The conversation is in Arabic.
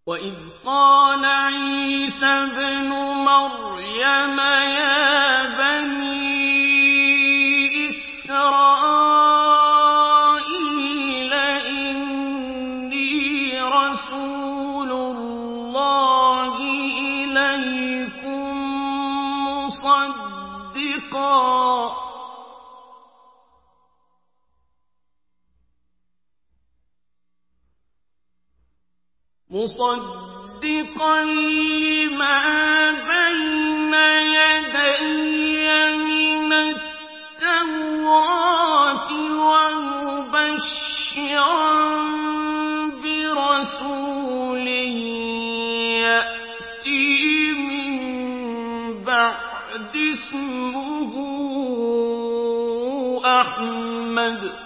وَإِذْ قَالَ عِيسَى ابْنُ مَرْيَمَ يَا بَنِي إِسْرَائِيلَ إِنِّي رَسُولُ اللَّهِ إِلَيْكُم مُصَدِّقًا لِّمَا بَيْنَ يَدَيَّ مِنَ التَّوْرَاةِ وَمُبَشِّرًا بِرَسُولٍ يَأْتِي مِن بَعْدِي اسْمُهُ أَحْمَدُ